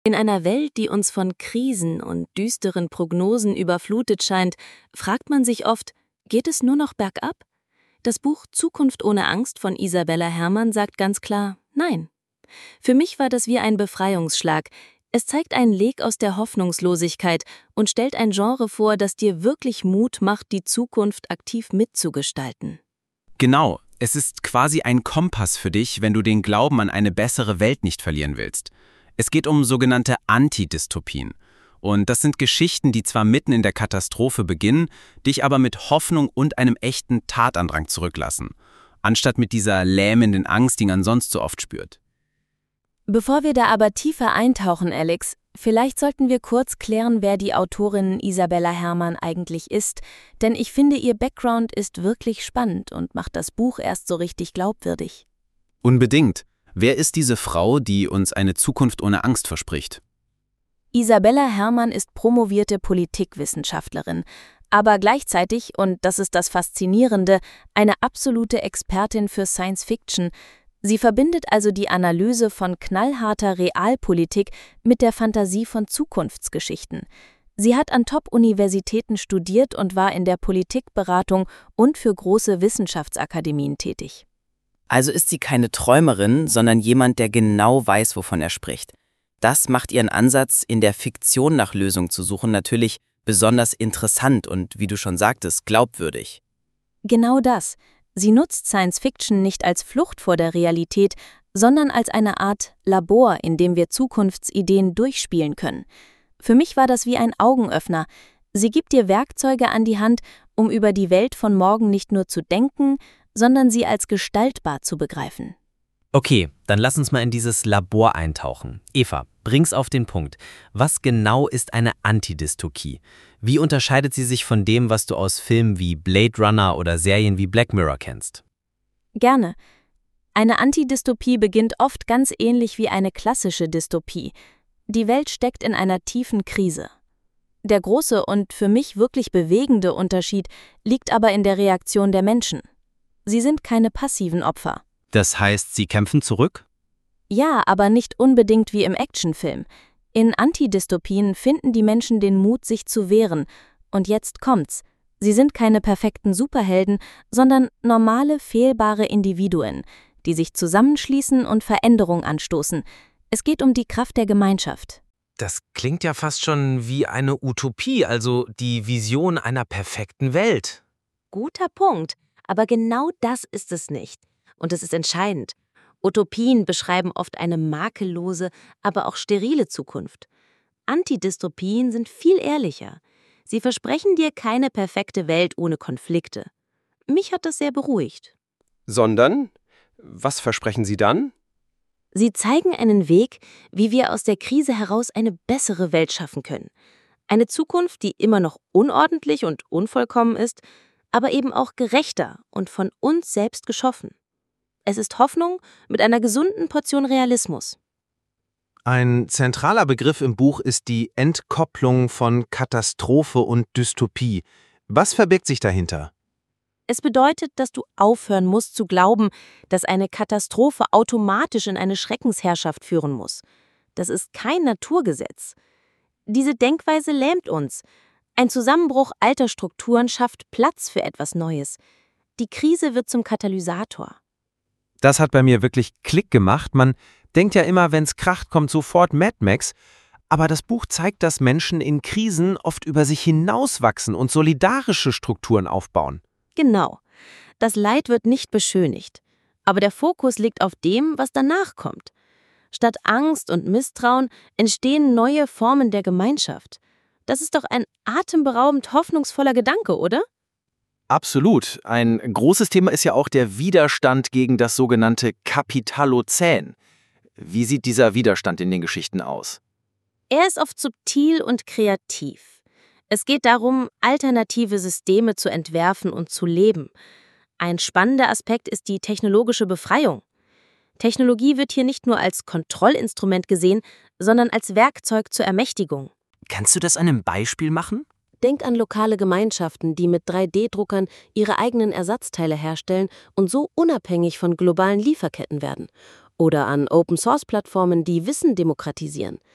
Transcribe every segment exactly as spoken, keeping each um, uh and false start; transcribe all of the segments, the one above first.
In einer Welt, die uns von Krisen und düsteren Prognosen überflutet scheint, fragt man sich oft, geht es nur noch bergab? Das Buch Zukunft ohne Angst von Isabella Hermann sagt ganz klar, nein. Für mich war das wie ein Befreiungsschlag. Es zeigt einen Leck aus der Hoffnungslosigkeit und stellt ein Genre vor, das dir wirklich Mut macht, die Zukunft aktiv mitzugestalten. Genau, es ist quasi ein Kompass für dich, wenn du den Glauben an eine bessere Welt nicht verlieren willst. Es geht um sogenannte Antidystopien. Und das sind Geschichten, die zwar mitten in der Katastrophe beginnen, dich aber mit Hoffnung und einem echten Tatandrang zurücklassen, anstatt mit dieser lähmenden Angst, die man sonst so oft spürt. Bevor wir da aber tiefer eintauchen, Alex, vielleicht sollten wir kurz klären, wer die Autorin Isabella Hermann eigentlich ist, denn ich finde, ihr Background ist wirklich spannend und macht das Buch erst so richtig glaubwürdig. Unbedingt. Wer ist diese Frau, die uns eine Zukunft ohne Angst verspricht? Isabella Hermann ist promovierte Politikwissenschaftlerin, aber gleichzeitig, und das ist das Faszinierende, eine absolute Expertin für Science Fiction. Sie verbindet also die Analyse von knallharter Realpolitik mit der Fantasie von Zukunftsgeschichten. Sie hat an Top-Universitäten studiert und war in der Politikberatung und für große Wissenschaftsakademien tätig. Also ist sie keine Träumerin, sondern jemand, der genau weiß, wovon er spricht. Das macht ihren Ansatz, in der Fiktion nach Lösungen zu suchen, natürlich besonders interessant und, wie du schon sagtest, glaubwürdig. Genau das. Sie nutzt Science Fiction nicht als Flucht vor der Realität, sondern als eine Art Labor, in dem wir Zukunftsideen durchspielen können. Für mich war das wie ein Augenöffner. Sie gibt dir Werkzeuge an die Hand, um über die Welt von morgen nicht nur zu denken, sondern sie als gestaltbar zu begreifen. Okay, dann lass uns mal in dieses Labor eintauchen. Eva, bring's auf den Punkt. Was genau ist eine Antidystopie? Wie unterscheidet sie sich von dem, was du aus Filmen wie Blade Runner oder Serien wie Black Mirror kennst? Gerne. Eine Antidystopie beginnt oft ganz ähnlich wie eine klassische Dystopie. Die Welt steckt in einer tiefen Krise. Der große und für mich wirklich bewegende Unterschied liegt aber in der Reaktion der Menschen. Sie sind keine passiven Opfer. Das heißt, sie kämpfen zurück? Ja, aber nicht unbedingt wie im Actionfilm. In Antidystopien finden die Menschen den Mut, sich zu wehren. Und jetzt kommt's. Sie sind keine perfekten Superhelden, sondern normale, fehlbare Individuen, die sich zusammenschließen und Veränderung anstoßen. Es geht um die Kraft der Gemeinschaft. Das klingt ja fast schon wie eine Utopie, also die Vision einer perfekten Welt. Guter Punkt. Aber genau das ist es nicht. Und es ist entscheidend. Utopien beschreiben oft eine makellose, aber auch sterile Zukunft. Antidystopien sind viel ehrlicher. Sie versprechen dir keine perfekte Welt ohne Konflikte. Mich hat das sehr beruhigt. Sondern? Was versprechen Sie dann? Sie zeigen einen Weg, wie wir aus der Krise heraus eine bessere Welt schaffen können. Eine Zukunft, die immer noch unordentlich und unvollkommen ist, aber eben auch gerechter und von uns selbst geschaffen. Es ist Hoffnung mit einer gesunden Portion Realismus. Ein zentraler Begriff im Buch ist die Entkopplung von Katastrophe und Dystopie. Was verbirgt sich dahinter? Es bedeutet, dass du aufhören musst zu glauben, dass eine Katastrophe automatisch in eine Schreckensherrschaft führen muss. Das ist kein Naturgesetz. Diese Denkweise lähmt uns. Ein Zusammenbruch alter Strukturen schafft Platz für etwas Neues. Die Krise wird zum Katalysator. Das hat bei mir wirklich Klick gemacht. Man denkt ja immer, wenn's kracht, kommt sofort Mad Max. Aber das Buch zeigt, dass Menschen in Krisen oft über sich hinauswachsen und solidarische Strukturen aufbauen. Genau. Das Leid wird nicht beschönigt. Aber der Fokus liegt auf dem, was danach kommt. Statt Angst und Misstrauen entstehen neue Formen der Gemeinschaft. Das ist doch ein atemberaubend hoffnungsvoller Gedanke, oder? Absolut. Ein großes Thema ist ja auch der Widerstand gegen das sogenannte Kapitalozän. Wie sieht dieser Widerstand in den Geschichten aus? Er ist oft subtil und kreativ. Es geht darum, alternative Systeme zu entwerfen und zu leben. Ein spannender Aspekt ist die technologische Befreiung. Technologie wird hier nicht nur als Kontrollinstrument gesehen, sondern als Werkzeug zur Ermächtigung. Kannst du das an einem Beispiel machen? Denk an lokale Gemeinschaften, die mit drei D Druckern ihre eigenen Ersatzteile herstellen und so unabhängig von globalen Lieferketten werden. Oder an Open-Source-Plattformen, die Wissen demokratisieren.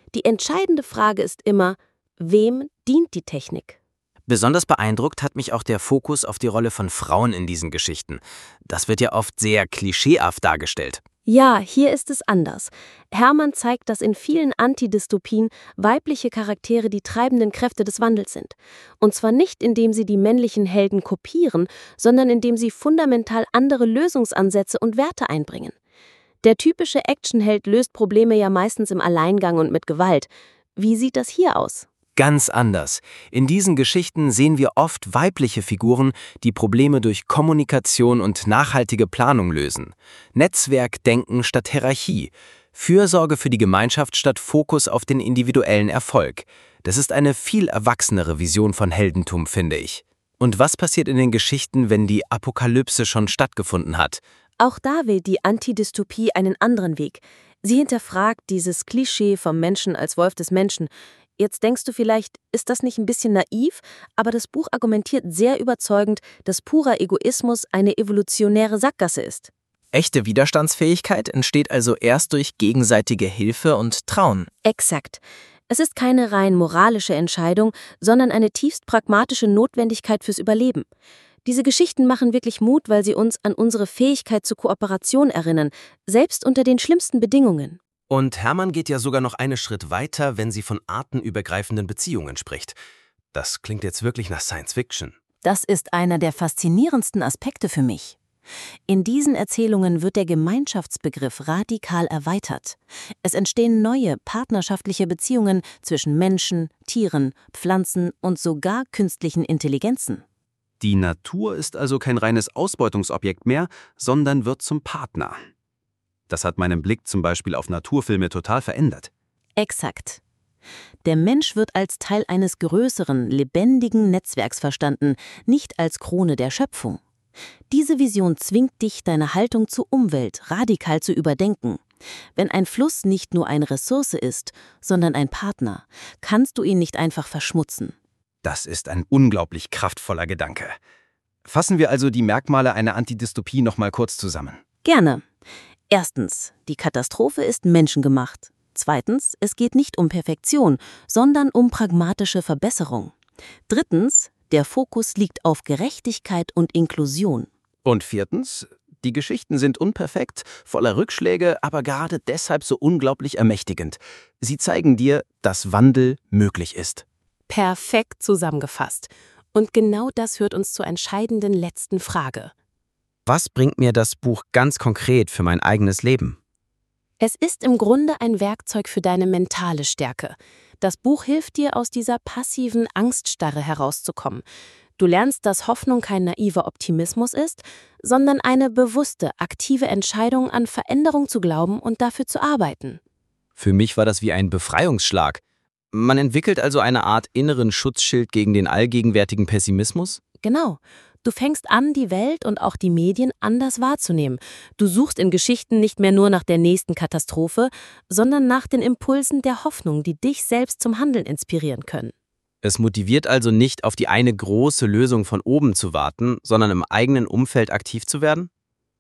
Die entscheidende Frage ist immer, wem dient die Technik? Besonders beeindruckt hat mich auch der Fokus auf die Rolle von Frauen in diesen Geschichten. Das wird ja oft sehr klischeehaft dargestellt. Ja, hier ist es anders. Herman zeigt, dass in vielen Antidystopien weibliche Charaktere die treibenden Kräfte des Wandels sind. Und zwar nicht, indem sie die männlichen Helden kopieren, sondern indem sie fundamental andere Lösungsansätze und Werte einbringen. Der typische Actionheld löst Probleme ja meistens im Alleingang und mit Gewalt. Wie sieht das hier aus? Ganz anders. In diesen Geschichten sehen wir oft weibliche Figuren, die Probleme durch Kommunikation und nachhaltige Planung lösen. Netzwerkdenken statt Hierarchie. Fürsorge für die Gemeinschaft statt Fokus auf den individuellen Erfolg. Das ist eine viel erwachsenere Vision von Heldentum, finde ich. Und was passiert in den Geschichten, wenn die Apokalypse schon stattgefunden hat? Auch da wählt die Antidystopie einen anderen Weg. Sie hinterfragt dieses Klischee vom Menschen als Wolf des Menschen. Jetzt denkst du vielleicht, ist das nicht ein bisschen naiv? Aber das Buch argumentiert sehr überzeugend, dass purer Egoismus eine evolutionäre Sackgasse ist. Echte Widerstandsfähigkeit entsteht also erst durch gegenseitige Hilfe und Trauen. Exakt. Es ist keine rein moralische Entscheidung, sondern eine tiefst pragmatische Notwendigkeit fürs Überleben. Diese Geschichten machen wirklich Mut, weil sie uns an unsere Fähigkeit zur Kooperation erinnern, selbst unter den schlimmsten Bedingungen. Und Herman geht ja sogar noch einen Schritt weiter, wenn sie von artenübergreifenden Beziehungen spricht. Das klingt jetzt wirklich nach Science Fiction. Das ist einer der faszinierendsten Aspekte für mich. In diesen Erzählungen wird der Gemeinschaftsbegriff radikal erweitert. Es entstehen neue partnerschaftliche Beziehungen zwischen Menschen, Tieren, Pflanzen und sogar künstlichen Intelligenzen. Die Natur ist also kein reines Ausbeutungsobjekt mehr, sondern wird zum Partner. Das hat meinen Blick zum Beispiel auf Naturfilme total verändert. Exakt. Der Mensch wird als Teil eines größeren, lebendigen Netzwerks verstanden, nicht als Krone der Schöpfung. Diese Vision zwingt dich, deine Haltung zur Umwelt radikal zu überdenken. Wenn ein Fluss nicht nur eine Ressource ist, sondern ein Partner, kannst du ihn nicht einfach verschmutzen. Das ist ein unglaublich kraftvoller Gedanke. Fassen wir also die Merkmale einer Antidystopie noch mal kurz zusammen. Gerne. Erstens, die Katastrophe ist menschengemacht. Zweitens, es geht nicht um Perfektion, sondern um pragmatische Verbesserung. Drittens, der Fokus liegt auf Gerechtigkeit und Inklusion. Und viertens, die Geschichten sind unperfekt, voller Rückschläge, aber gerade deshalb so unglaublich ermächtigend. Sie zeigen dir, dass Wandel möglich ist. Perfekt zusammengefasst. Und genau das führt uns zur entscheidenden letzten Frage. Was bringt mir das Buch ganz konkret für mein eigenes Leben? Es ist im Grunde ein Werkzeug für deine mentale Stärke. Das Buch hilft dir, aus dieser passiven Angststarre herauszukommen. Du lernst, dass Hoffnung kein naiver Optimismus ist, sondern eine bewusste, aktive Entscheidung, an Veränderung zu glauben und dafür zu arbeiten. Für mich war das wie ein Befreiungsschlag. Man entwickelt also eine Art inneren Schutzschild gegen den allgegenwärtigen Pessimismus? Genau. Du fängst an, die Welt und auch die Medien anders wahrzunehmen. Du suchst in Geschichten nicht mehr nur nach der nächsten Katastrophe, sondern nach den Impulsen der Hoffnung, die dich selbst zum Handeln inspirieren können. Es motiviert also nicht, auf die eine große Lösung von oben zu warten, sondern im eigenen Umfeld aktiv zu werden?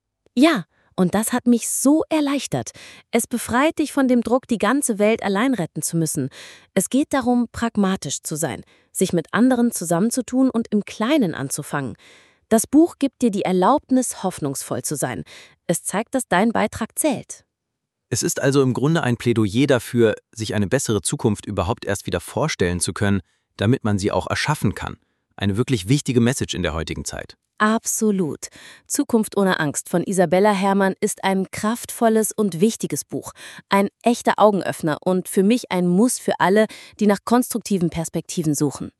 Ja, und das hat mich so erleichtert. Es befreit dich von dem Druck, die ganze Welt allein retten zu müssen. Es geht darum, pragmatisch zu sein, sich mit anderen zusammenzutun und im Kleinen anzufangen. Das Buch gibt dir die Erlaubnis, hoffnungsvoll zu sein. Es zeigt, dass dein Beitrag zählt. Es ist also im Grunde ein Plädoyer dafür, sich eine bessere Zukunft überhaupt erst wieder vorstellen zu können, damit man sie auch erschaffen kann. Eine wirklich wichtige Message in der heutigen Zeit. Absolut. Zukunft ohne Angst von Isabella Hermann ist ein kraftvolles und wichtiges Buch. Ein echter Augenöffner und für mich ein Muss für alle, die nach konstruktiven Perspektiven suchen.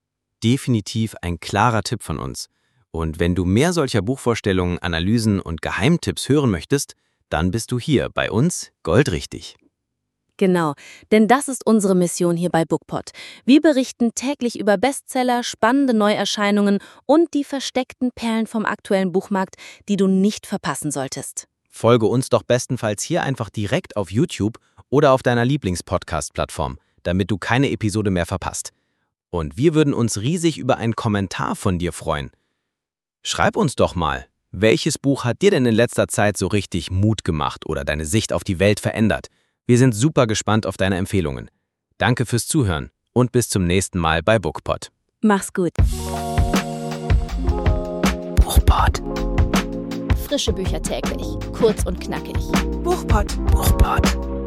Definitiv ein klarer Tipp von uns. Und wenn du mehr solcher Buchvorstellungen, Analysen und Geheimtipps hören möchtest, dann bist du hier bei uns goldrichtig. Genau, denn das ist unsere Mission hier bei Bookpod. Wir berichten täglich über Bestseller, spannende Neuerscheinungen und die versteckten Perlen vom aktuellen Buchmarkt, die du nicht verpassen solltest. Folge uns doch bestenfalls hier einfach direkt auf YouTube oder auf deiner Lieblingspodcast-Plattform, damit du keine Episode mehr verpasst. Und wir würden uns riesig über einen Kommentar von dir freuen. Schreib uns doch mal, welches Buch hat dir denn in letzter Zeit so richtig Mut gemacht oder deine Sicht auf die Welt verändert? Wir sind super gespannt auf deine Empfehlungen. Danke fürs Zuhören und bis zum nächsten Mal bei BookPod. Mach's gut. BookPod. Frische Bücher täglich, kurz und knackig. BookPod. BookPod.